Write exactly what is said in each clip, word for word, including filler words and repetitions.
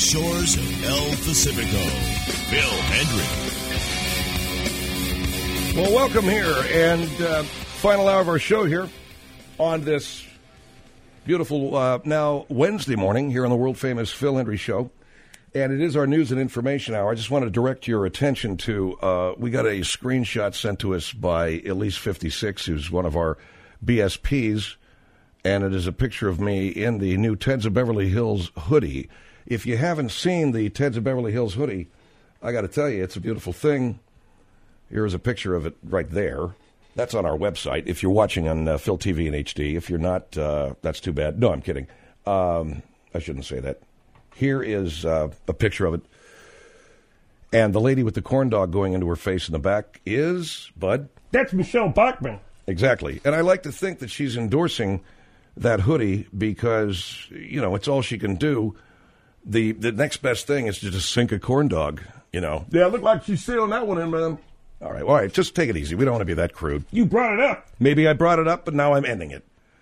shores of El Pacifico, Phil Hendrie. Well, welcome here, and uh, final hour of our show here on this beautiful, uh, now Wednesday morning here on the world-famous Phil Hendrie Show. And it is our news and information hour. I just want to direct your attention to, uh, we got a screenshot sent to us by Elise fifty-six, who's one of our B S Ps, and it is a picture of me in the new Teds of Beverly Hills hoodie. If you haven't seen the Teds of Beverly Hills hoodie, I got to tell you, it's a beautiful thing. Here's a picture of it right there. That's on our website. If you're watching on uh, Phil T V in H D, if you're not, uh, that's too bad. No, I'm kidding. Um, I shouldn't say that. Here is uh, a picture of it. And the lady with the corn dog going into her face in the back is, Bud? That's Michelle Bachmann. Exactly. And I like to think that she's endorsing that hoodie because, you know, it's all she can do. The the next best thing is to just sink a corn dog, you know. Yeah, it looked like she's sealing that one in, man. All right, all right, just take it easy. We don't want to be that crude. You brought it up. Maybe I brought it up, but now I'm ending it.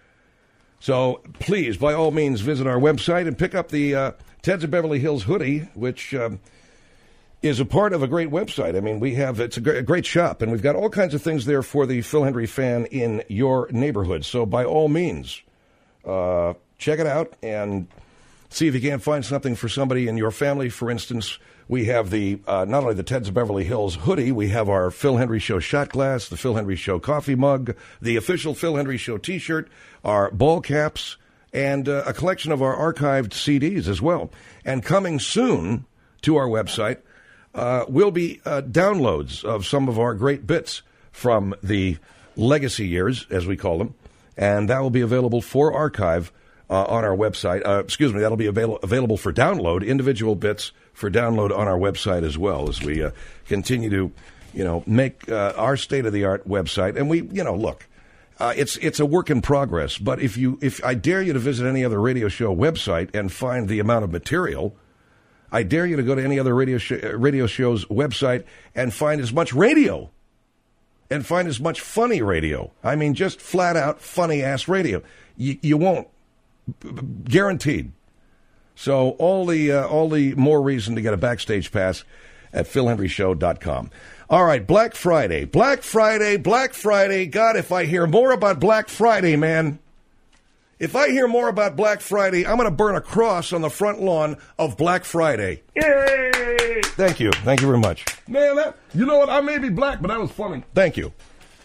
So please, by all means, visit our website and pick up the uh, Teds of Beverly Hills hoodie, which um, is a part of a great website. I mean, we have, it's a great, a great shop, and we've got all kinds of things there for the Phil Hendrie fan in your neighborhood. So by all means, uh, check it out and see if you can't find something for somebody in your family. For instance, we have the uh, not only the Teds of Beverly Hills hoodie, we have our Phil Hendrie Show shot glass, the Phil Hendrie Show coffee mug, the official Phil Hendrie Show T-shirt, our ball caps, and uh, a collection of our archived C Ds as well. And coming soon to our website uh, will be uh, downloads of some of our great bits from the legacy years, as we call them, and that will be available for archive uh, on our website. Uh, excuse me, that'll be avail- available for download, individual bits for download on our website as well as we uh, continue to, you know, make uh, our state-of-the-art website. And we, you know, look, uh, it's it's a work in progress. But if you, if I dare you to visit any other radio show website and find the amount of material, I dare you to go to any other radio sh- radio show's website and find as much radio and find as much funny radio. I mean, just flat-out funny-ass radio. You, you won't. B- b- guaranteed. So all the uh, all the more reason to get a backstage pass at phil hendrie show dot com. All right, Black Friday. Black Friday, Black Friday. God, if I hear more about Black Friday, man, if I hear more about Black Friday, I'm going to burn a cross on the front lawn of Black Friday. Yay! Thank you. Thank you very much. Man, that, you know what? I may be black, but that was funny. Thank you.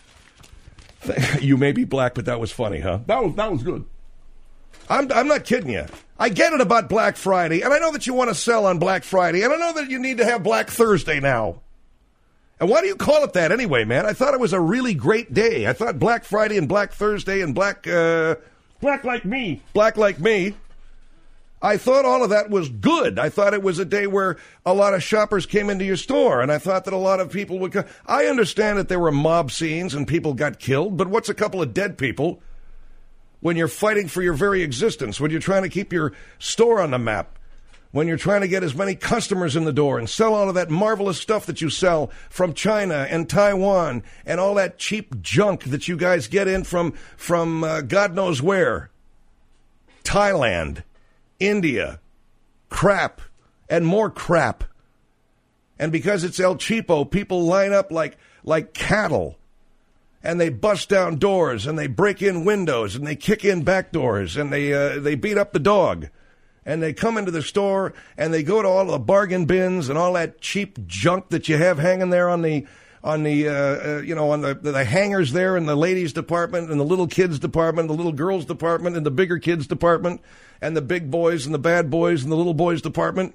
You may be black, but that was funny, huh? That was that was good. I'm I'm not kidding you. I get it about Black Friday, and I know that you want to sell on Black Friday, and I know that you need to have Black Thursday now. And why do you call it that anyway, man? I thought it was a really great day. I thought Black Friday and Black Thursday and Black... Uh, black like me. Black like me. I thought all of that was good. I thought it was a day where a lot of shoppers came into your store, and I thought that a lot of people would come. I understand that there were mob scenes and people got killed, but what's a couple of dead people when you're fighting for your very existence, when you're trying to keep your store on the map, when you're trying to get as many customers in the door and sell all of that marvelous stuff that you sell from China and Taiwan and all that cheap junk that you guys get in from, from uh, God knows where, Thailand, India, crap, and more crap. And because it's El Cheapo, people line up like like cattle. And they bust down doors, and they break in windows, and they kick in back doors, and they uh, they beat up the dog. And they come into the store, and they go to all the bargain bins and all that cheap junk that you have hanging there on the on the uh, uh, you know on the the hangers there in the ladies department and the little kids department, the little girls department, and the bigger kids department, and the big boys and the bad boys and the little boys department.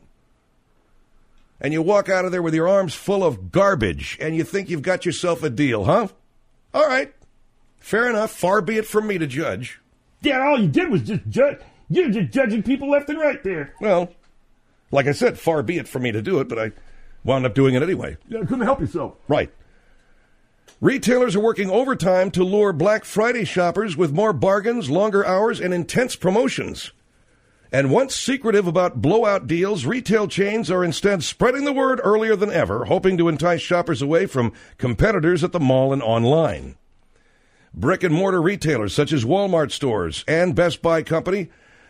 And you walk out of there with your arms full of garbage, and you think you've got yourself a deal, huh? All right, fair enough. Far be it from me to judge. Yeah, all you did was just judge. You're just judging people left and right there. Well, like I said, far be it from me to do it, but I wound up doing it anyway. Yeah, couldn't help yourself. Right. Retailers are working overtime to lure Black Friday shoppers with more bargains, longer hours, and intense promotions. And once secretive about blowout deals, retail chains are instead spreading the word earlier than ever, hoping to entice shoppers away from competitors at the mall and online. Brick-and-mortar retailers such as Walmart stores and Best Buy Company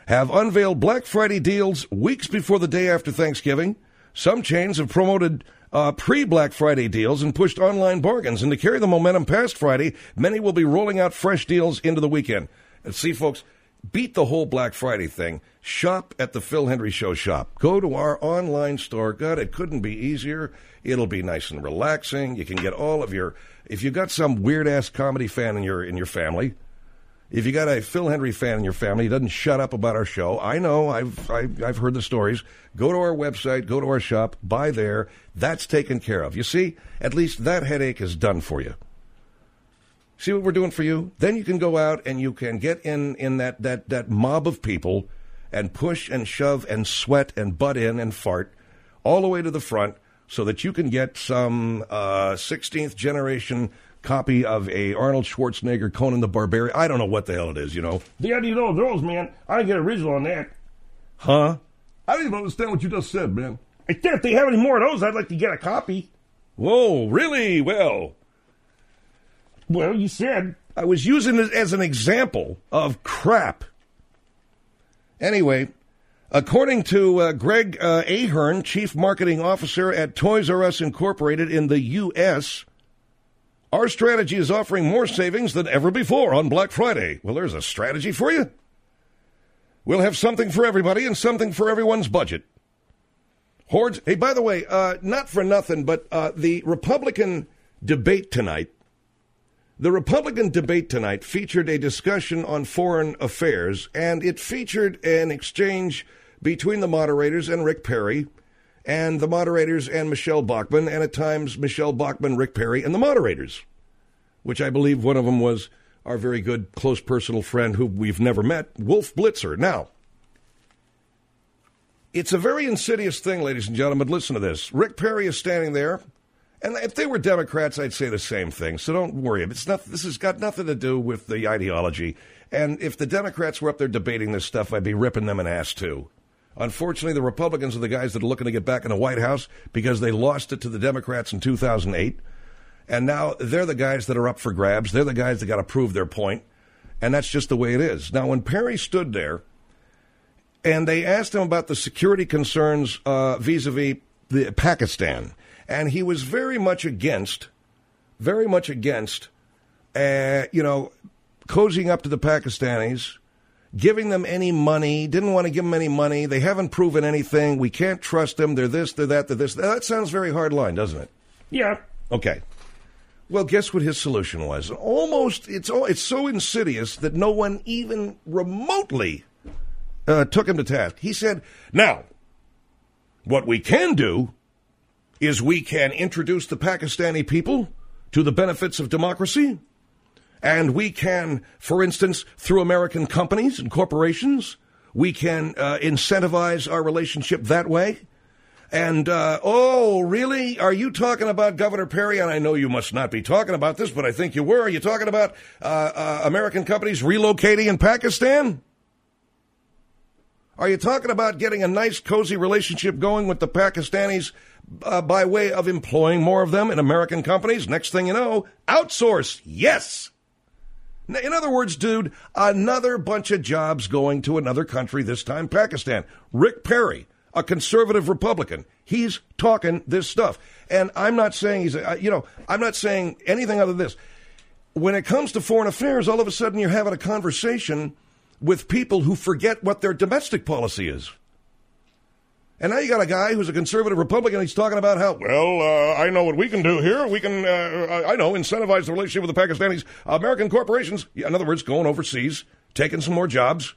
have unveiled Black Friday deals weeks before the day after Thanksgiving. Some chains have promoted uh, pre-Black Friday deals and pushed online bargains. And to carry the momentum past Friday, many will be rolling out fresh deals into the weekend. And see, folks, beat the whole Black Friday thing. Shop at the Phil Hendrie Show shop. Go to our online store. God, it couldn't be easier. It'll be nice and relaxing. You can get all of your, if you got some weird-ass comedy fan in your in your family, if you got a Phil Hendrie fan in your family, he doesn't shut up about our show. I know, I've, I've, I've heard the stories. Go to our website, go to our shop, buy there. That's taken care of. You see, at least that headache is done for you. See what we're doing for you? Then you can go out and you can get in, in that, that, that mob of people and push and shove and sweat and butt in and fart all the way to the front so that you can get some uh, sixteenth generation copy of a Arnold Schwarzenegger Conan the Barbarian. I don't know what the hell it is, you know. The idea of those, man. I didn't get original on that. Huh? I don't even understand what you just said, man. I think if they have any more of those, I'd like to get a copy. Whoa, really? Well... Well, you said. I was using it as an example of crap. Anyway, according to uh, Greg uh, Ahern, Chief Marketing Officer at Toys R Us Incorporated in the U S, our strategy is offering more savings than ever before on Black Friday. Well, there's a strategy for you. We'll have something for everybody and something for everyone's budget. Hordes. Hey, by the way, uh, not for nothing, but uh, the Republican debate tonight, The Republican debate tonight featured a discussion on foreign affairs, and it featured an exchange between the moderators and Rick Perry, and the moderators and Michelle Bachmann, and at times Michelle Bachmann, Rick Perry, and the moderators, which I believe one of them was our very good, close personal friend who we've never met, Wolf Blitzer. Now, it's a very insidious thing, ladies and gentlemen. Listen to this. Rick Perry is standing there. And if they were Democrats, I'd say the same thing. So don't worry. It's not, this has got nothing to do with the ideology. And if the Democrats were up there debating this stuff, I'd be ripping them an ass, too. Unfortunately, the Republicans are the guys that are looking to get back in the White House because they lost it to the Democrats in two thousand eight. And now they're the guys that are up for grabs. They're the guys that got to prove their point. And that's just the way it is. Now, when Perry stood there and they asked him about the security concerns uh, vis-a-vis the Pakistan, and he was very much against, very much against, uh, you know, cozying up to the Pakistanis, giving them any money, didn't want to give them any money. They haven't proven anything. We can't trust them. They're this, they're that, they're this. That sounds very hard line, doesn't it? Yeah. Okay. Well, guess what his solution was? Almost, it's it's so insidious that no one even remotely uh, took him to task. He said, now, what we can do is we can introduce the Pakistani people to the benefits of democracy, and we can, for instance, through American companies and corporations, we can uh, incentivize our relationship that way. And, uh, oh, really? Are you talking about Governor Perry? And I know you must not be talking about this, but I think you were. Are you talking about uh, uh, American companies relocating in Pakistan? Are you talking about getting a nice, cozy relationship going with the Pakistanis uh, by way of employing more of them in American companies? Next thing you know, outsource. Yes. In other words, dude, another bunch of jobs going to another country, this time Pakistan. Rick Perry, a conservative Republican, he's talking this stuff. And I'm not saying he's, a, you know, I'm not saying anything other than this. When it comes to foreign affairs, all of a sudden you're having a conversation with people who forget what their domestic policy is. And now you got a guy who's a conservative Republican, he's talking about how, well, uh, I know what we can do here. We can, uh, I know, incentivize the relationship with the Pakistanis. American corporations, in other words, going overseas, taking some more jobs.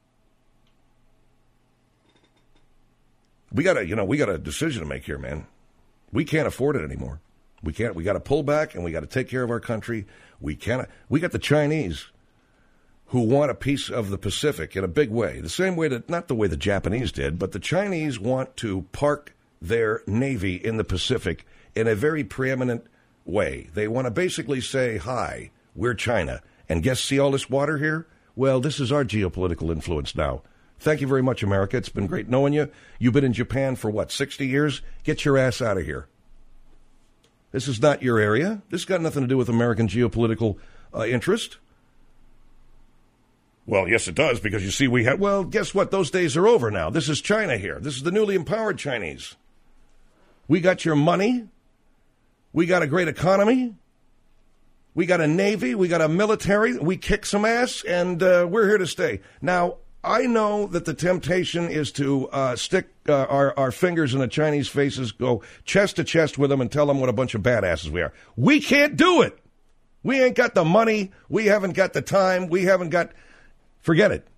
We got a, you know, we got a decision to make here, man. We can't afford it anymore. We can't, we got to pull back and we got to take care of our country. We can't, we got the Chinese who want a piece of the Pacific in a big way. The same way that, not the way the Japanese did, but the Chinese want to park their Navy in the Pacific in a very preeminent way. They want to basically say, hi, we're China. And guess, see all this water here? Well, this is our geopolitical influence now. Thank you very much, America. It's been great knowing you. You've been in Japan for, what, sixty years? Get your ass out of here. This is not your area. This got nothing to do with American geopolitical uh, interest. Well, yes, it does, because you see, we had, well, guess what? Those days are over now. This is China here. This is the newly empowered Chinese. We got your money. We got a great economy. We got a navy. We got a military. We kick some ass, and uh, we're here to stay. Now, I know that the temptation is to uh, stick uh, our, our fingers in the Chinese faces, go chest to chest with them, and tell them what a bunch of badasses we are. We can't do it. We ain't got the money. We haven't got the time. We haven't got... Forget it.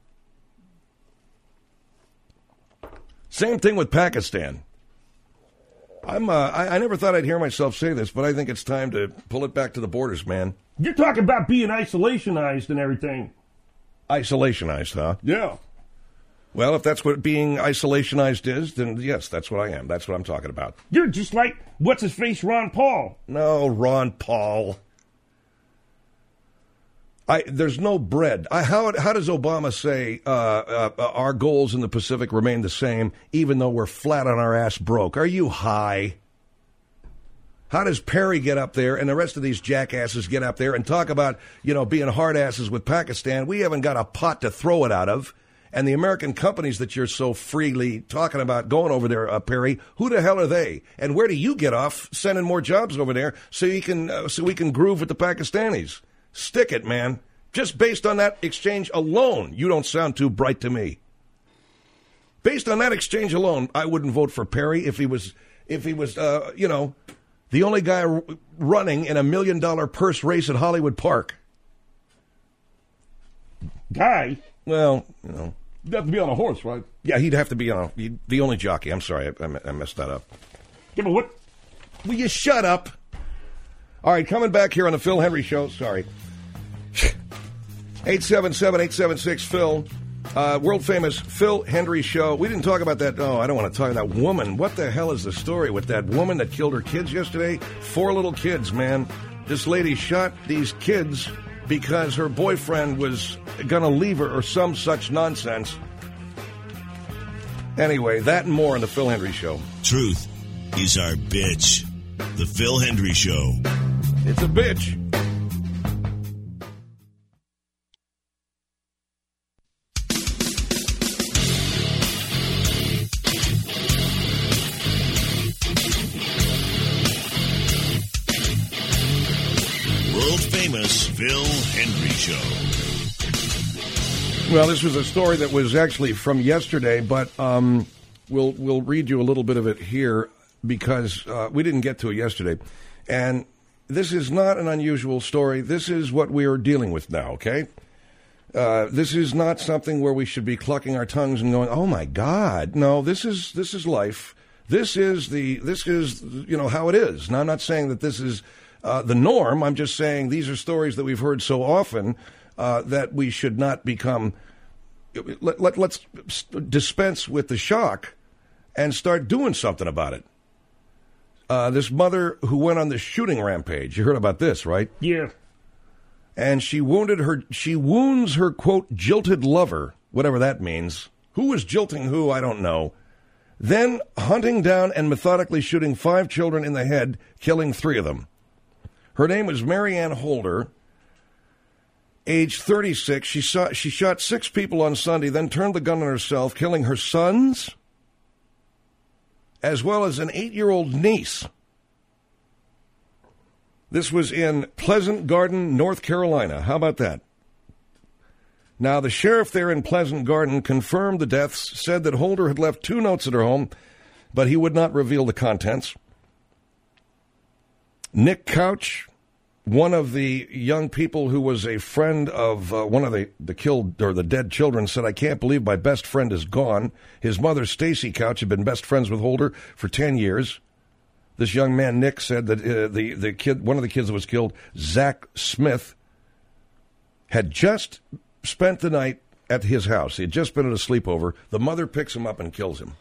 Same thing with Pakistan. I'm. Uh, I, I never thought I'd hear myself say this, but I think it's time to pull it back to the borders, man. You're talking about being isolationized and everything. Isolationized, huh? Yeah. Well, if that's what being isolationized is, then yes, that's what I am. That's what I'm talking about. You're just like, what's his face, Ron Paul. No, Ron Paul. I, there's no bread. I, how, how does Obama say uh, uh, our goals in the Pacific remain the same, even though we're flat on our ass broke? Are you high? How does Perry get up there and the rest of these jackasses get up there and talk about, you know, being hard asses with Pakistan? We haven't got a pot to throw it out of. And the American companies that you're so freely talking about going over there, uh, Perry, who the hell are they? And where do you get off sending more jobs over there so you can uh, so we can groove with the Pakistanis? Stick it, man. Just based on that exchange alone, you don't sound too bright to me. Based on that exchange alone, I wouldn't vote for Perry if he was, if he was, uh, you know, the only guy r- running in a million dollar purse race at Hollywood Park. Guy? Well, you know. He'd have to be on a horse, right? Yeah, he'd have to be on a, the only jockey. I'm sorry, I, I messed that up. Yeah, but what? Will you shut up? All right, coming back here on the Phil Hendrie Show. Sorry. eight seven seven, eight seven six, Phil. Uh, world famous Phil Hendrie Show. We didn't talk about that. Oh, I don't want to talk about that woman. What the hell is the story with that woman that killed her kids yesterday? Four little kids, man. This lady shot these kids because her boyfriend was going to leave her or some such nonsense. Anyway, that and more on the Phil Hendrie Show. Truth is our bitch. The Phil Hendrie Show. It's a bitch. Famous Phil Hendrie Show. Well, this was a story that was actually from yesterday, but um, we'll we'll read you a little bit of it here because uh, we didn't get to it yesterday. And this is not an unusual story. This is what we are dealing with now, okay? Uh, this is not something where we should be clucking our tongues and going, "Oh my God!" No, this is this is life. This is the this is you know how it is. Now, I'm not saying that this is Uh, the norm. I'm just saying these are stories that we've heard so often uh, that we should not become. Let, let, let's dispense with the shock and start doing something about it. Uh, this mother who went on the shooting rampage. You heard about this, right? Yeah. And she wounded her. She wounds her quote jilted lover, whatever that means. Who was jilting who? I don't know. Then hunting down and methodically shooting five children in the head, killing three of them. Her name was Marianne Holder, age thirty-six. She, saw, she shot six people on Sunday, then turned the gun on herself, killing her sons, as well as an eight-year-old niece. This was in Pleasant Garden, North Carolina. How about that? Now, the sheriff there in Pleasant Garden confirmed the deaths, said that Holder had left two notes at her home, but he would not reveal the contents. Nick Couch, one of the young people who was a friend of uh, one of the, the killed or the dead children, said, "I can't believe my best friend is gone." His mother, Stacy Couch, had been best friends with Holder for ten years. This young man, Nick, said that uh, the, the kid, one of the kids that was killed, Zach Smith, had just spent the night at his house. He had just been at a sleepover. The mother picks him up and kills him.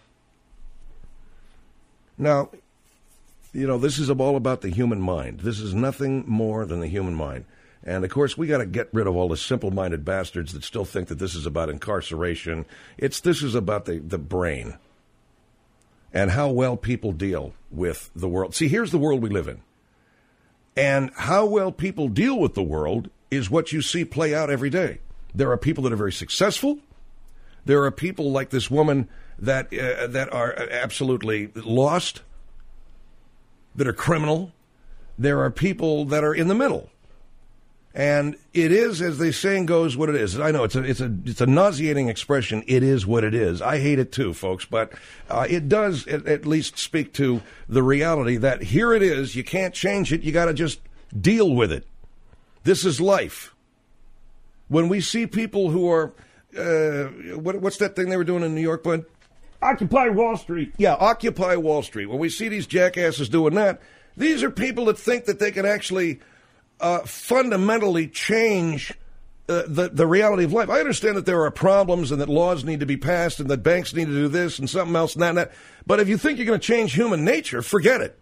Now, you know, this is all about the human mind. This is nothing more than the human mind. And, of course, we got to get rid of all the simple-minded bastards that still think that this is about incarceration. It's This is about the, the brain and how well people deal with the world. See, here's the world we live in. And how well people deal with the world is what you see play out every day. There are people that are very successful. There are people like this woman that uh, that are absolutely lost, that are criminal. There are people that are in the middle. And it is, as the saying goes, what it is. I know it's a it's a it's a nauseating expression. It is what it is. I hate it too, folks, but uh, it does at, at least speak to the reality that here it is. You can't change it. You got to just deal with it. This is life. When we see people who are, uh, what, what's that thing they were doing in New York, bud? Occupy Wall Street. Yeah, Occupy Wall Street. When we see these jackasses doing that, these are people that think that they can actually uh, fundamentally change uh, the, the reality of life. I understand that there are problems and that laws need to be passed and that banks need to do this and something else and that and that. But if you think you're going to change human nature, forget it.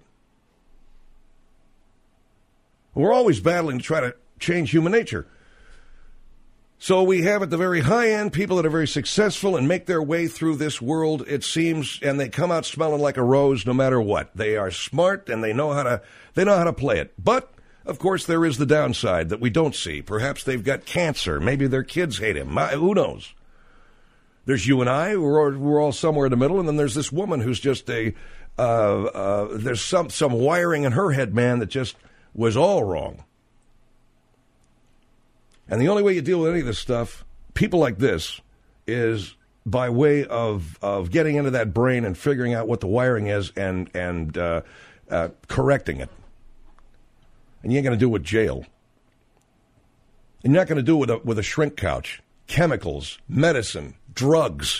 We're always battling to try to change human nature. So we have at the very high end people that are very successful and make their way through this world, it seems, and they come out smelling like a rose no matter what. They are smart and they know how to they know how to play it. But, of course, there is the downside that we don't see. Perhaps they've got cancer. Maybe their kids hate him. Who knows? There's you and I. We're all, we're all somewhere in the middle. And then there's this woman who's just a, uh, uh, there's some, some wiring in her head, man, that just was all wrong. And the only way you deal with any of this stuff, people like this, is by way of of getting into that brain and figuring out what the wiring is and and uh, uh, correcting it. And you ain't going to do it with jail. And you're not going to do it with a, with a shrink couch, chemicals, medicine, drugs.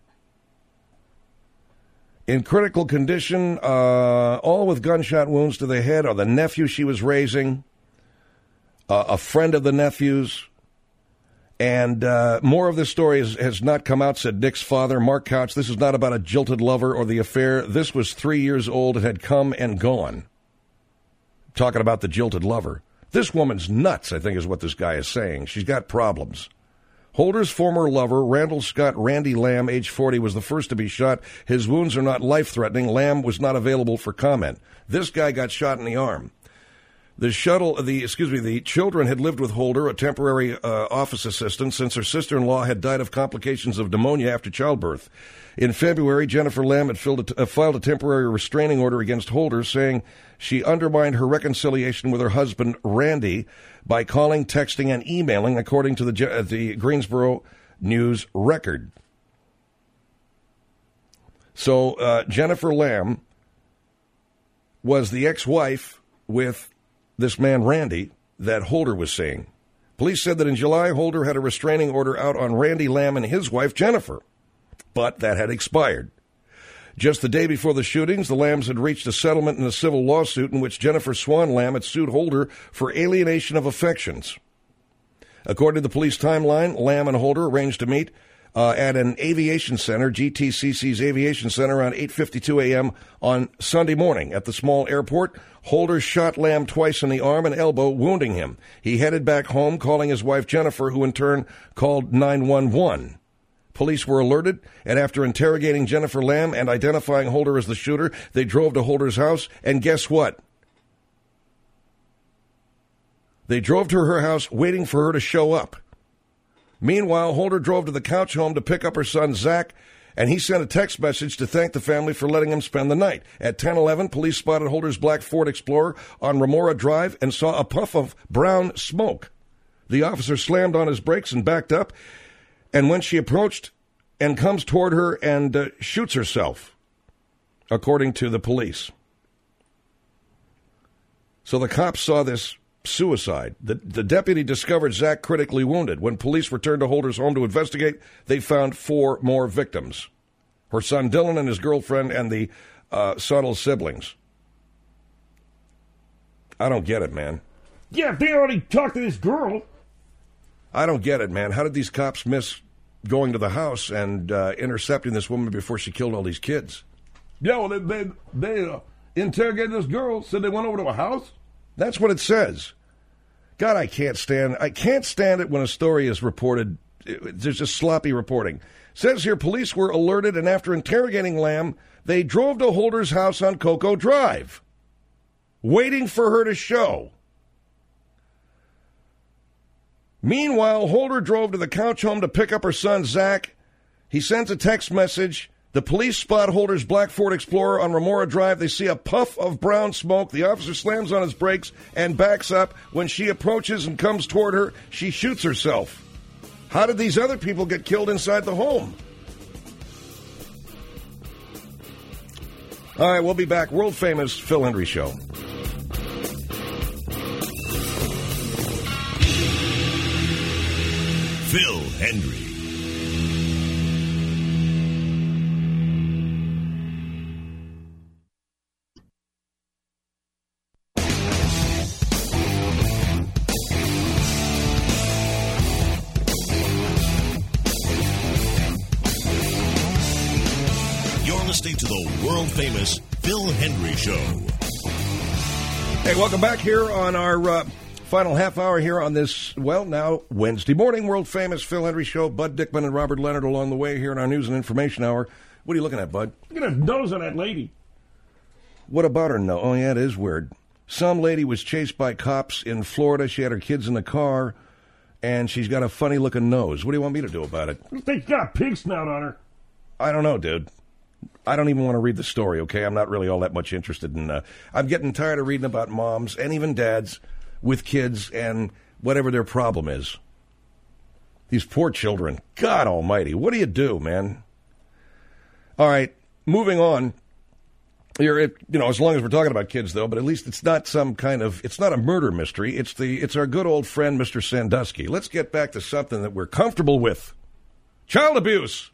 In critical condition, uh, all with gunshot wounds to the head, are the nephew she was raising. Uh, a friend of the nephew's, and uh, more of this story has, has not come out, said Nick's father, Mark Couch. This is not about a jilted lover or the affair. This was three years old and had come and gone. Talking about the jilted lover. This woman's nuts, I think is what this guy is saying. She's got problems. Holder's former lover, Randall Scott Randy Lamb, age forty, was the first to be shot. His wounds are not life-threatening. Lamb was not available for comment. This guy got shot in the arm. The shuttle, the excuse me, the children had lived with Holder, a temporary uh, office assistant, since her sister-in-law had died of complications of pneumonia after childbirth. In February, Jennifer Lamb had filled a, uh, filed a temporary restraining order against Holder, saying she undermined her reconciliation with her husband, Randy, by calling, texting, and emailing, according to the, uh, the Greensboro News record. So uh, Jennifer Lamb was the ex-wife with this man, Randy, that Holder was seeing. Police said that in July, Holder had a restraining order out on Randy Lamb and his wife, Jennifer. But that had expired. Just the day before the shootings, the Lambs had reached a settlement in a civil lawsuit in which Jennifer Swan Lamb had sued Holder for alienation of affections. According to the police timeline, Lamb and Holder arranged to meet uh, at an aviation center, G T C C's aviation center, around eight fifty-two a.m. on Sunday morning. At the small airport, Holder shot Lamb twice in the arm and elbow, wounding him. He headed back home, calling his wife Jennifer, who in turn called nine one one. Police were alerted, and after interrogating Jennifer Lamb and identifying Holder as the shooter, they drove to Holder's house, and guess what? They drove to her house waiting for her to show up. Meanwhile, Holder drove to the Couch home to pick up her son, Zach, and he sent a text message to thank the family for letting him spend the night. At ten eleven, police spotted Holder's black Ford Explorer on Remora Drive and saw a puff of brown smoke. The officer slammed on his brakes and backed up, and when she approached and comes toward her and uh, shoots herself, according to the police. So the cops saw this suicide. The, the deputy discovered Zach critically wounded. When police returned to Holder's home to investigate, they found four more victims. Her son Dylan and his girlfriend and the uh, Sonnell siblings. I don't get it, man. Yeah, if they already talked to this girl. I don't get it, man. How did these cops miss going to the house and uh, intercepting this woman before she killed all these kids? Yeah, well, they, they, they uh, interrogated this girl, said they went over to a house. That's what it says. God, I can't stand I can't stand it when a story is reported. There's just sloppy reporting. It says here, police were alerted, and after interrogating Lamb, they drove to Holder's house on Cocoa Drive, waiting for her to show. Meanwhile, Holder drove to the Couch home to pick up her son, Zach. He sends a text message. The police spot Holder's black Ford Explorer on Remora Drive. They see a puff of brown smoke. The officer slams on his brakes and backs up. When she approaches and comes toward her, she shoots herself. How did these other people get killed inside the home? All right, we'll be back. World famous Phil Hendrie Show. Phil Hendrie. You're listening to the world-famous Phil Hendrie Show. Hey, welcome back here on our uh, final half hour here on this, well, now Wednesday morning, world-famous Phil Hendrie Show. Bud Dickman and Robert Leonard along the way here in our news and information hour. What are you looking at, Bud? Look at his nose on that lady. What about her nose? Oh, yeah, it is weird. Some lady was chased by cops in Florida. She had her kids in the car, and she's got a funny-looking nose. What do you want me to do about it? I think she's got a pig snout on her. I don't know, dude. I don't even want to read the story, okay? I'm not really all that much interested in... Uh, I'm getting tired of reading about moms and even dads with kids and whatever their problem is. These poor children. God almighty. What do you do, man? All right, moving on. Here, it, you know, as long as we're talking about kids, though, but at least it's not some kind of... It's not a murder mystery. It's the it's our good old friend, Mister Sandusky. Let's get back to something that we're comfortable with. Child abuse.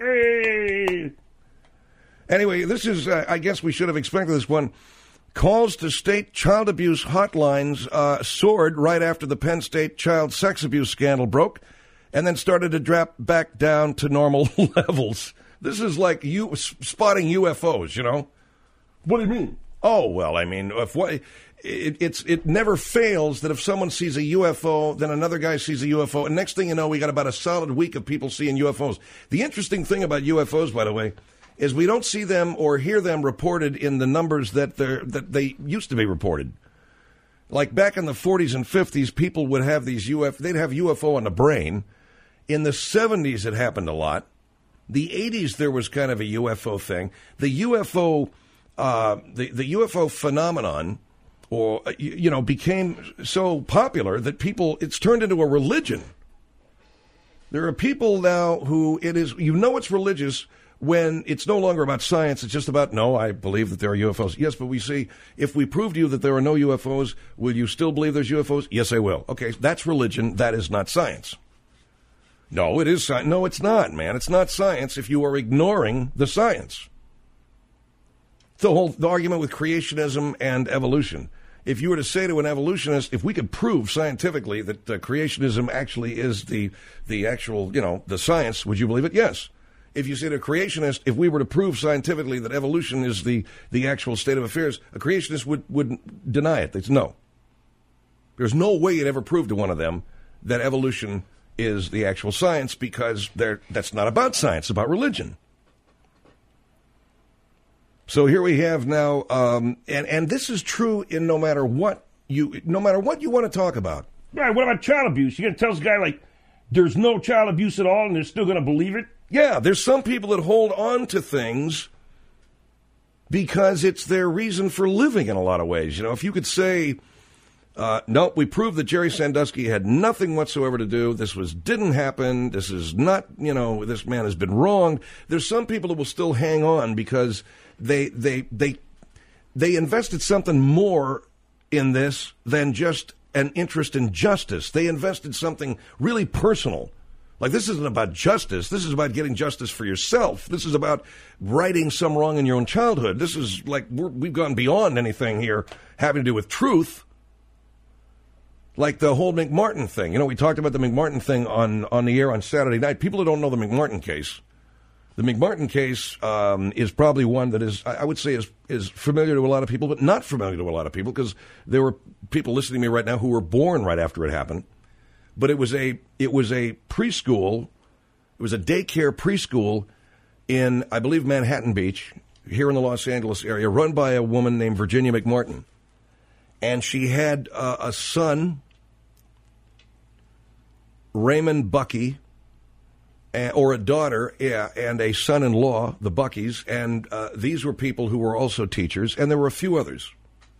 Hey! Anyway, this is, uh, I guess we should have expected this one. Calls to state child abuse hotlines uh, soared right after the Penn State child sex abuse scandal broke and then started to drop back down to normal levels. This is like you spotting U F Os, you know? What do you mean? Oh, well, I mean, if what, it, it's it never fails that if someone sees a U F O, then another guy sees a U F O, and next thing you know, we got about a solid week of people seeing U F Os. The interesting thing about U F Os, by the way, is we don't see them or hear them reported in the numbers that they're, that they used to be reported. Like back in the forties and fifties, people would have these U F O, they'd have U F O on the brain. In the seventies, it happened a lot. The eighties, there was kind of a U F O thing. The U F O, uh, the, the U F O phenomenon, or, you, you know, became so popular that people, it's turned into a religion. There are people now who it is, you know it's religious when it's no longer about science, it's just about, no, I believe that there are U F Os. Yes, but we see, if we prove to you that there are no U F Os, will you still believe there's U F Os? Yes, I will. Okay, that's religion. That is not science. No, it is science. No, it's not, man. It's not science if you are ignoring the science. The whole the argument with creationism and evolution. If you were to say to an evolutionist, if we could prove scientifically that uh, creationism actually is the the actual, you know, the science, would you believe it? Yes. If you say to a creationist, if we were to prove scientifically that evolution is the, the actual state of affairs, a creationist would, would deny it. They'd say, no. There's no way you'd ever prove to one of them that evolution is the actual science because they're, that's not about science, it's about religion. So here we have now, um, and, and this is true in no matter what you no matter what you want to talk about. Right, what about child abuse? You're going to tell this guy, like, there's no child abuse at all and they're still going to believe it? Yeah, there's some people that hold on to things because it's their reason for living in a lot of ways. You know, if you could say, uh, no, we proved that Jerry Sandusky had nothing whatsoever to do. This was didn't happen. This is not, you know, this man has been wronged. There's some people that will still hang on because they they they they invested something more in this than just an interest in justice. They invested something really personal. Like, this isn't about justice. This is about getting justice for yourself. This is about righting some wrong in your own childhood. This is like, we're, we've gone beyond anything here having to do with truth. Like the whole McMartin thing. You know, we talked about the McMartin thing on, on the air on Saturday night. People who don't know the McMartin case, the McMartin case um, is probably one that is, I would say, is, is familiar to a lot of people, but not familiar to a lot of people because there were people listening to me right now who were born right after it happened. But it was a it was a preschool, it was a daycare preschool in, I believe, Manhattan Beach, here in the Los Angeles area, run by a woman named Virginia McMartin. And she had uh, a son Raymond Bucky, uh, or a daughter, yeah, and a son-in-law, the Buckys, and uh, these were people who were also teachers, and there were a few others.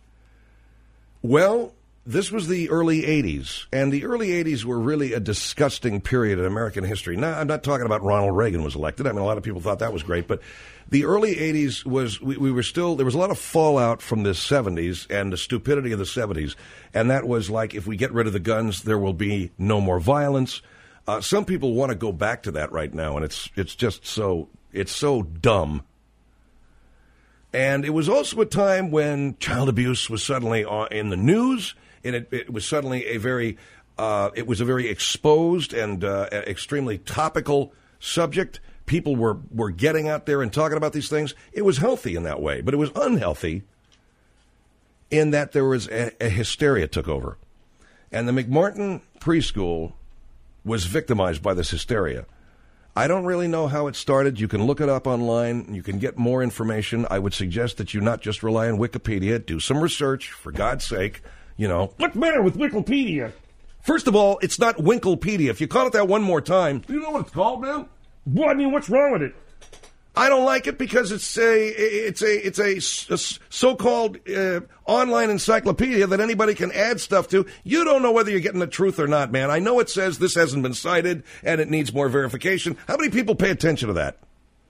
Well, this was the early eighties, and the early eighties were really a disgusting period in American history. Now, I'm not talking about Ronald Reagan was elected. I mean, a lot of people thought that was great, but the early eighties was, we, we were still, there was a lot of fallout from the seventies and the stupidity of the seventies, and that was like, if we get rid of the guns, there will be no more violence. Uh, some people want to go back to that right now, and it's it's just so, it's so dumb. And it was also a time when child abuse was suddenly in the news, and it, it was suddenly a very, uh, it was a very exposed and uh, extremely topical subject. People were, were getting out there and talking about these things. It was healthy in that way, but it was unhealthy in that there was a, a hysteria took over. And the McMartin preschool was victimized by this hysteria. I don't really know how it started. You can look it up online. You can get more information. I would suggest that you not just rely on Wikipedia. Do some research, for God's sake. You know. What's the matter with Wikipedia? First of all, it's not Winklepedia. If you call it that one more time. Do you know what it's called, man? Well, I mean, what's wrong with it? I don't like it because it's a it's a it's a, a so-called uh, online encyclopedia that anybody can add stuff to. You don't know whether you're getting the truth or not, man. I know it says this hasn't been cited and it needs more verification. How many people pay attention to that?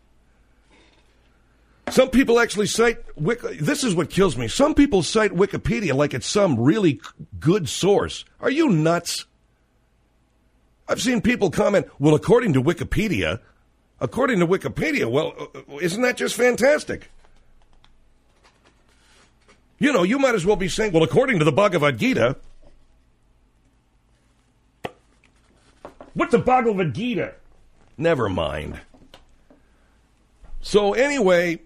Some people actually cite Wiki. This is what kills me. Some people cite Wikipedia like it's some really good source. Are you nuts? I've seen people comment, well, according to Wikipedia. According to Wikipedia, well, isn't that just fantastic? You know, you might as well be saying, well, according to the Bhagavad Gita. What's the Bhagavad Gita? Never mind. So anyway,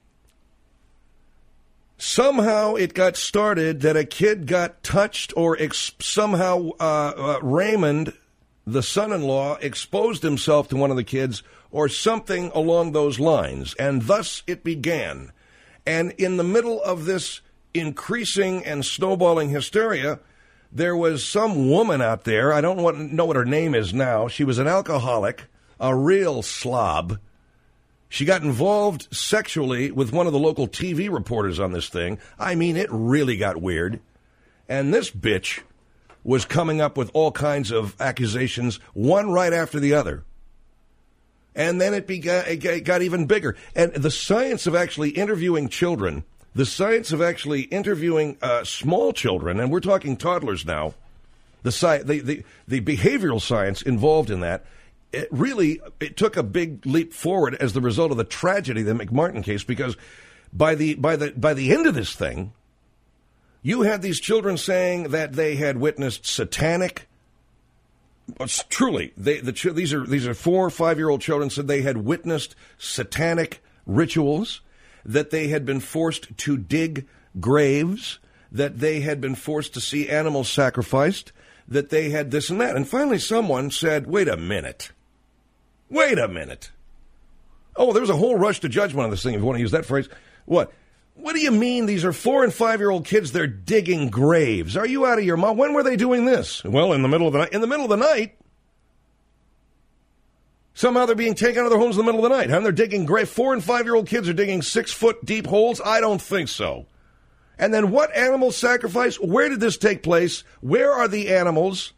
somehow it got started that a kid got touched or ex- somehow uh, uh, Raymond, the son-in-law, exposed himself to one of the kids or something along those lines, and thus it began. And in the middle of this increasing and snowballing hysteria, there was some woman out there, I don't want, know what her name is now, she was an alcoholic, a real slob. She got involved sexually with one of the local T V reporters on this thing. I mean, it really got weird. And this bitch was coming up with all kinds of accusations, one right after the other. And then it, began, it got even bigger. And the science of actually interviewing children, the science of actually interviewing uh, small children, and we're talking toddlers now, the, sci- the, the, the behavioral science involved in that, it really it took a big leap forward as the result of the tragedy, the McMartin case, because by the by the by the end of this thing, you had these children saying that they had witnessed satanic. Truly, they, the, these are these are four or five year old children said they had witnessed satanic rituals, that they had been forced to dig graves, that they had been forced to see animals sacrificed, that they had this and that. And finally someone said, wait a minute. Wait a minute. Oh, there was a whole rush to judgment on this thing, if you want to use that phrase. What? What do you mean these are four and five-year-old kids, they're digging graves? Are you out of your mind? When were they doing this? Well, in the middle of the night. In the middle of the night? Somehow they're being taken out of their homes in the middle of the night. Huh? They're digging graves. Four and five-year-old kids are digging six-foot deep holes? I don't think so. And then what animal sacrifice? Where did this take place? Where are the animals?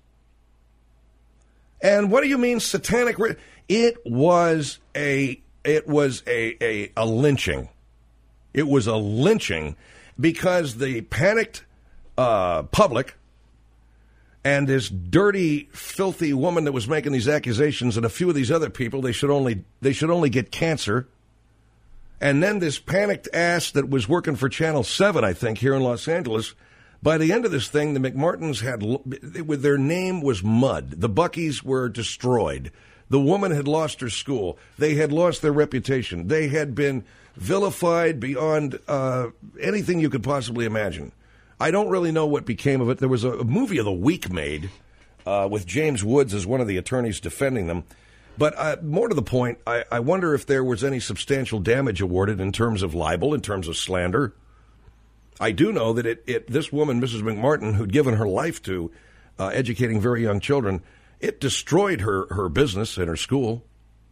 And what do you mean satanic? It was a it was a a, a lynching. It was a lynching because the panicked uh, public and this dirty, filthy woman that was making these accusations and a few of these other people, they should only they should only get cancer. And then this panicked ass that was working for Channel seven, I think, here in Los Angeles, by the end of this thing, the McMartins had, their name was mud. The Buckys were destroyed. The woman had lost her school. They had lost their reputation. They had been vilified beyond uh, anything you could possibly imagine. I don't really know what became of it. There was a, a movie of the week made uh, with James Woods as one of the attorneys defending them. But uh, more to the point, I, I wonder if there was any substantial damage awarded in terms of libel, in terms of slander. I do know that it, it this woman, Missus McMartin, who'd given her life to uh, educating very young children, It destroyed her, her business and her school.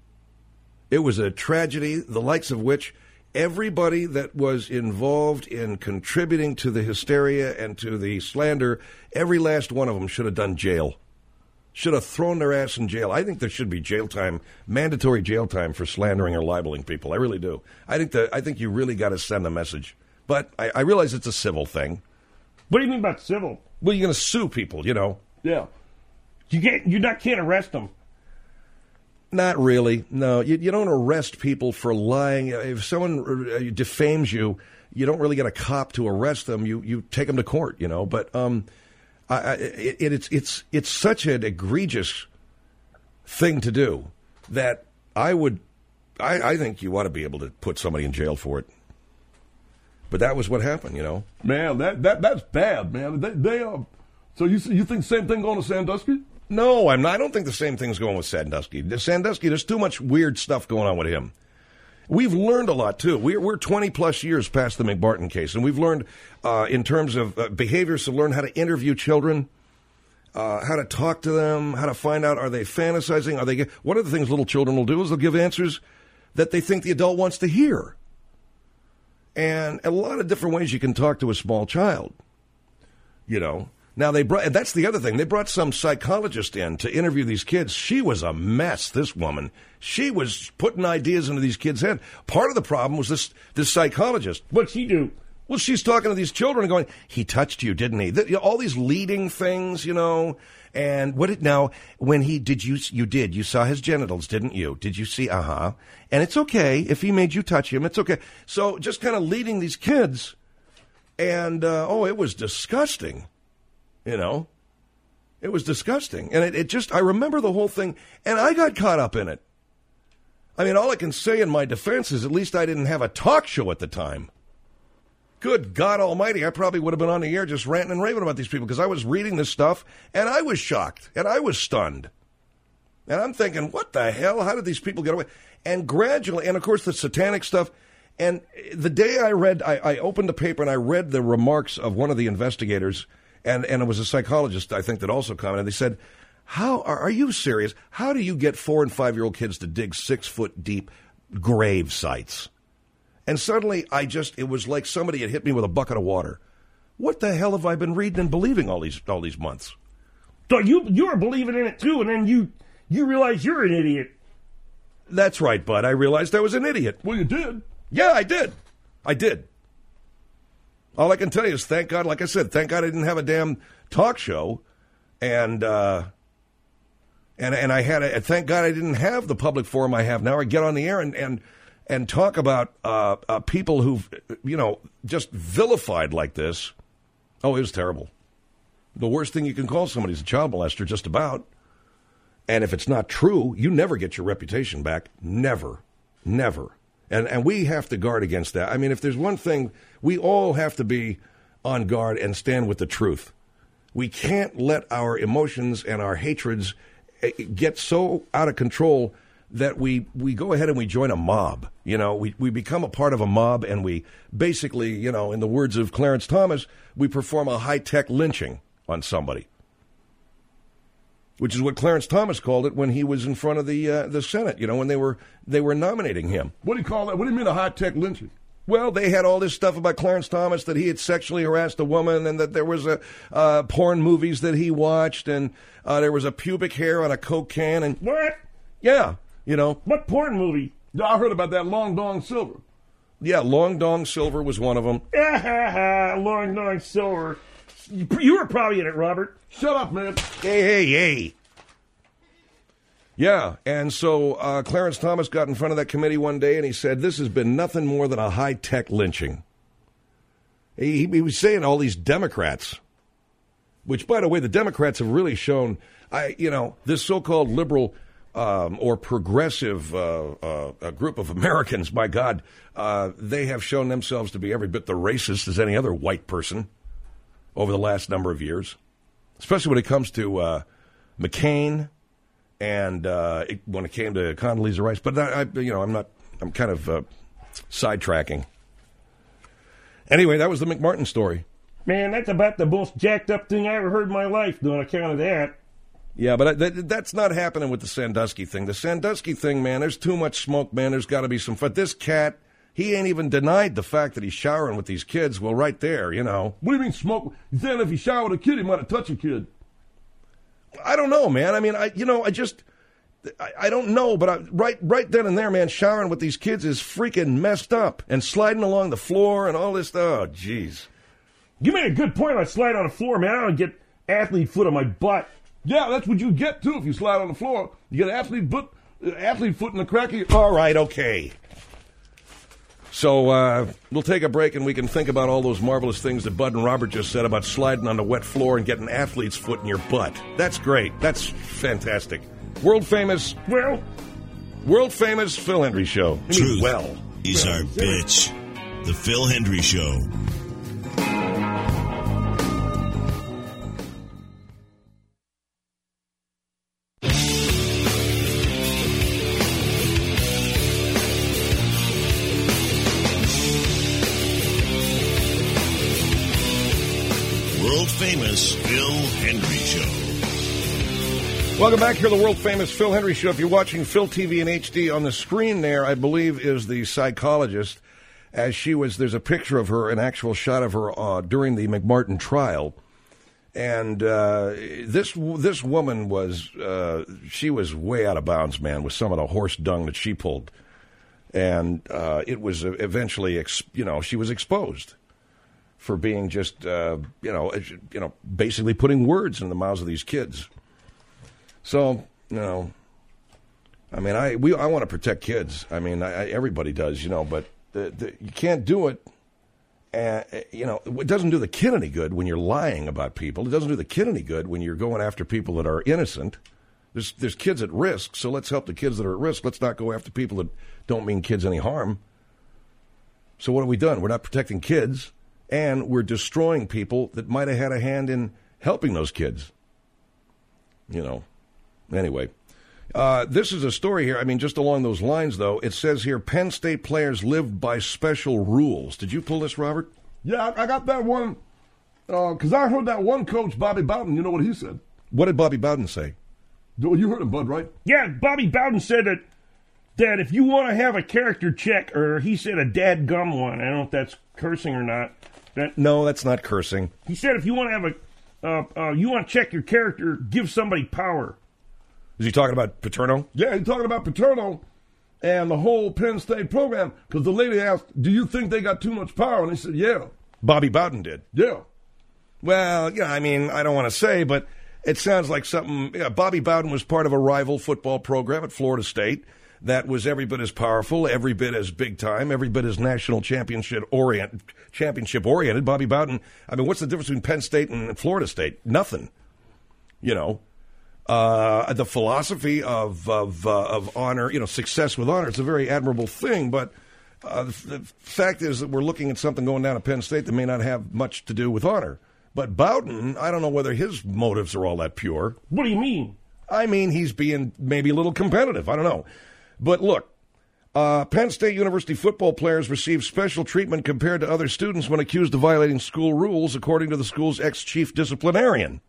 It was a tragedy, the likes of which everybody that was involved in contributing to the hysteria and to the slander, every last one of them should have done jail. Should have thrown their ass in jail. I think there should be jail time, mandatory jail time for slandering or libeling people. I really do. I think that I think you really got to send a message. But I, I realize it's a civil thing. What do you mean by civil? Well, you're going to sue people, you know. Yeah. You can't. You not can't arrest them. Not really. No, you, you don't arrest people for lying. If someone defames you, you don't really get a cop to arrest them. You you take them to court, you know. But um, I, I, it, it's it's it's such an egregious thing to do that I would, I, I think you ought to be able to put somebody in jail for it. But that was what happened, you know. Man, that that that's bad, man. They, they uh, so you you think the same thing going to Sandusky? No, I'm not. I don't think the same thing's going with Sandusky. Sandusky, there's too much weird stuff going on with him. We've learned a lot, too. We're, we're twenty-plus years past the McMartin case, and we've learned, uh, in terms of uh, behaviors, to learn how to interview children, uh, how to talk to them, how to find out, are they fantasizing? Are they? One of the things little children will do is they'll give answers that they think the adult wants to hear. And a lot of different ways you can talk to a small child, you know. Now, they brought, and that's the other thing, they brought some psychologist in to interview these kids. She was a mess, this woman. She was putting ideas into these kids' head. Part of the problem was this this psychologist. What'd she do? Well, she's talking to these children and going, he touched you, didn't he? The, you know, all these leading things, you know. And what it now, when he did, you you did, you saw his genitals, didn't you? Did you see? Uh-huh. And it's okay if he made you touch him. It's okay. So just kind of leading these kids. And, uh, oh, it was disgusting. You know, it was disgusting. And it, it just, I remember the whole thing, and I got caught up in it. I mean, all I can say in my defense is at least I didn't have a talk show at the time. Good God almighty, I probably would have been on the air just ranting and raving about these people because I was reading this stuff, and I was shocked, and I was stunned. And I'm thinking, what the hell? How did these people get away? And gradually, and of course the satanic stuff, and the day I read, I, I opened the paper and I read the remarks of one of the investigators. And and it was a psychologist, I think, that also commented. They said, "How are, are you serious? How do you get four and five-year-old kids to dig six-foot-deep grave sites?" And suddenly, I just, it was like somebody had hit me with a bucket of water. What the hell have I been reading and believing all these all these months? So you you were believing in it, too, and then you, you realize you're an idiot. That's right, bud. I realized I was an idiot. Well, you did. Yeah, I did. I did. All I can tell you is, thank God, like I said, thank God I didn't have a damn talk show, and uh, and and I had a, thank God I didn't have the public forum I have now. I get on the air and and, and talk about uh, uh, people who've, you know, just vilified like this. Oh, it was terrible. The worst thing you can call somebody is a child molester, just about. And if it's not true, you never get your reputation back. Never. Never. And and we have to guard against that. I mean, if there's one thing, we all have to be on guard and stand with the truth. We can't let our emotions and our hatreds get so out of control that we, we go ahead and we join a mob. You know, we, we become a part of a mob, and we basically, you know, in the words of Clarence Thomas, we perform a high-tech lynching on somebody. Which is what Clarence Thomas called it when he was in front of the uh, the Senate, you know, when they were they were nominating him. What do you call that? What do you mean a high-tech lynching? Well, they had all this stuff about Clarence Thomas, that he had sexually harassed a woman, and that there was a uh, porn movies that he watched, and uh, there was a pubic hair on a Coke can. And what? Yeah, you know. What porn movie? Yeah, I heard about that Long Dong Silver. Yeah, Long Dong Silver was one of them. Long Dong Silver. You were probably in it, Robert. Shut up, man. Hey, hey, hey. Yeah, and so uh, Clarence Thomas got in front of that committee one day, and he said, this has been nothing more than a high-tech lynching. He, he was saying all these Democrats, which, by the way, the Democrats have really shown, I, you know, this so-called liberal um, or progressive uh, uh, a group of Americans, my God, uh, they have shown themselves to be every bit the racist as any other white person over the last number of years, especially when it comes to uh, McCain and uh, it, when it came to Condoleezza Rice. But I, I, you know, I'm not. I'm kind of uh, sidetracking. Anyway, that was the McMartin story. Man, that's about the most jacked up thing I ever heard in my life, on account of that. Yeah, but that, that's not happening with the Sandusky thing. The Sandusky thing, man, there's too much smoke, man. There's got to be some fun. This cat, he ain't even denied the fact that he's showering with these kids. Well, right there, you know. What do you mean smoke? He's saying if he showered a kid, he might have touched a kid. I don't know, man. I mean, I you know, I just, I, I don't know, but I, right right then and there, man, showering with these kids is freaking messed up. And sliding along the floor and all this stuff. Oh, jeez. You made a good point about slide on the floor, man. I don't get athlete foot on my butt. Yeah, that's what you get, too, if you slide on the floor. You get athlete foot, athlete foot in the crack of your... All right, okay. So uh, we'll take a break and we can think about all those marvelous things that Bud and Robert just said about sliding on the wet floor and getting athlete's foot in your butt. That's great. That's fantastic. World famous... Well... World famous Phil Hendrie Show. I mean, Truth well. is our bitch. The Phil Hendrie Show. Famous Phil Hendrie Show. Welcome back here to the world famous Phil Hendrie Show. If you're watching Phil T V in H D, on the screen there, I believe, is the psychologist. As she was, there's a picture of her, an actual shot of her uh, during the McMartin trial, and uh, this this woman was uh, she was way out of bounds, man, with some of the horse dung that she pulled, and uh, it was eventually, ex- you know, she was exposed for being just, uh, you know, you know, basically putting words in the mouths of these kids. So, you know, I mean, I we I want to protect kids. I mean, I, I, everybody does, you know, but the, the, you can't do it. And, you know, it doesn't do the kid any good when you're lying about people. It doesn't do the kid any good when you're going after people that are innocent. There's there's kids at risk, so let's help the kids that are at risk. Let's not go after people that don't mean kids any harm. So what have we done? We're not protecting kids. And we're destroying people that might have had a hand in helping those kids. You know. Anyway. Uh, this is a story here. I mean, just along those lines, though. It says here, Penn State players live by special rules. Did you pull this, Robert? Yeah, I, I got that one. Because uh, I heard that one coach, Bobby Bowden, you know what he said? What did Bobby Bowden say? You heard him, Bud, right? Yeah, Bobby Bowden said that that if you want to have a character check, or he said a dadgum one, I don't know if that's cursing or not. That, no, that's not cursing. He said if you want to have a, uh, uh, you want to check your character, give somebody power. Is he talking about Paterno? Yeah, he's talking about Paterno and the whole Penn State program. Because the lady asked, do you think they got too much power? And he said, yeah. Bobby Bowden did? Yeah. Well, yeah, I mean, I don't want to say, but it sounds like something. Yeah, Bobby Bowden was part of a rival football program at Florida State that was every bit as powerful, every bit as big time, every bit as national championship orient, championship oriented. Bobby Bowden, I mean, what's the difference between Penn State and Florida State? Nothing. You know, uh, the philosophy of of, uh, of honor, you know, success with honor, it's a very admirable thing, but uh, the, the fact is that we're looking at something going down at Penn State that may not have much to do with honor. But Bowden, I don't know whether his motives are all that pure. What do you mean? I mean, he's being maybe a little competitive. I don't know. But look, uh, Penn State University football players receive special treatment compared to other students when accused of violating school rules, according to the school's ex-chief disciplinarian.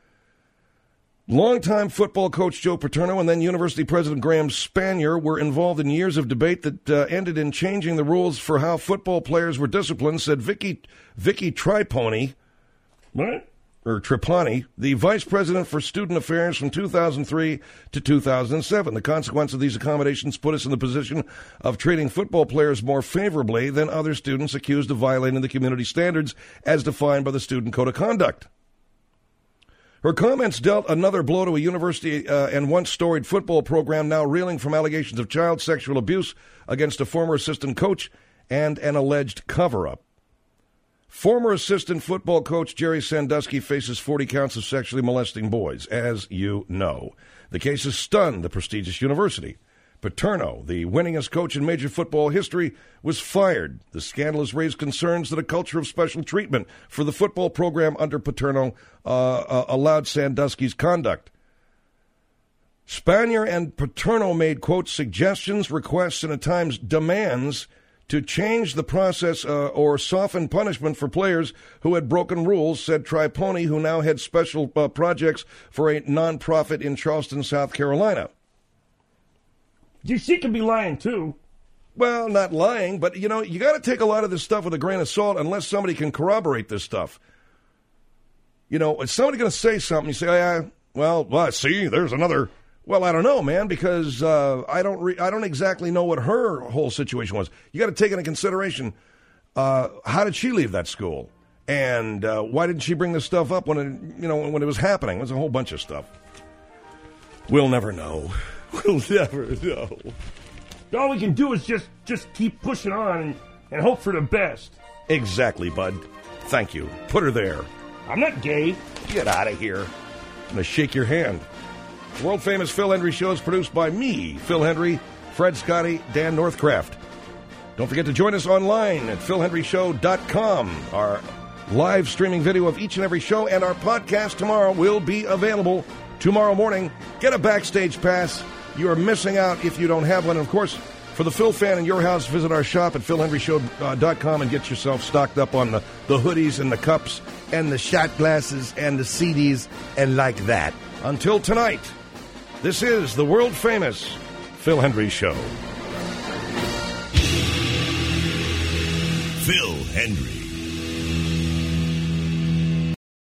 Longtime football coach Joe Paterno and then University President Graham Spanier were involved in years of debate that uh, ended in changing the rules for how football players were disciplined, said Vicky, Vicky Triponi. What? Or Trapani, the vice president for student affairs from two thousand three to two thousand seven. The consequence of these accommodations put us in the position of treating football players more favorably than other students accused of violating the community standards as defined by the Student Code of Conduct. Her comments dealt another blow to a university uh, and once storied football program now reeling from allegations of child sexual abuse against a former assistant coach and an alleged cover-up. Former assistant football coach Jerry Sandusky faces forty counts of sexually molesting boys, as you know. The case has stunned the prestigious university. Paterno, the winningest coach in major football history, was fired. The scandal has raised concerns that a culture of special treatment for the football program under Paterno uh, uh, allowed Sandusky's conduct. Spanier and Paterno made, quote, suggestions, requests, and at times demands to change the process uh, or soften punishment for players who had broken rules, said Triponi, who now heads special uh, projects for a nonprofit in Charleston, South Carolina. She could be lying, too. Well, not lying, but, you know, you got to take a lot of this stuff with a grain of salt unless somebody can corroborate this stuff. You know, is somebody going to say something? You say, oh, yeah, well, well, see, there's another. Well, I don't know, man, because uh, I don't re- I don't exactly know what her whole situation was. You got to take into consideration, uh, how did she leave that school? And uh, why didn't she bring this stuff up when it, you know, when it was happening? There's a whole bunch of stuff. We'll never know. We'll never know. All we can do is just, just keep pushing on and, and hope for the best. Exactly, bud. Thank you. Put her there. I'm not gay. Get out of here. I'm going to shake your hand. The world-famous Phil Hendrie Show is produced by me, Phil Hendrie, Fred Scotty, Dan Northcraft. Don't forget to join us online at phil hendrie show dot com. Our live streaming video of each and every show and our podcast tomorrow will be available tomorrow morning. Get a backstage pass. You are missing out if you don't have one. And, of course, for the Phil fan in your house, visit our shop at phil hendrie show dot com and get yourself stocked up on the, the hoodies and the cups and the shot glasses and the C Ds and like that. Until tonight, this is the world-famous Phil Hendrie Show. Phil Hendrie.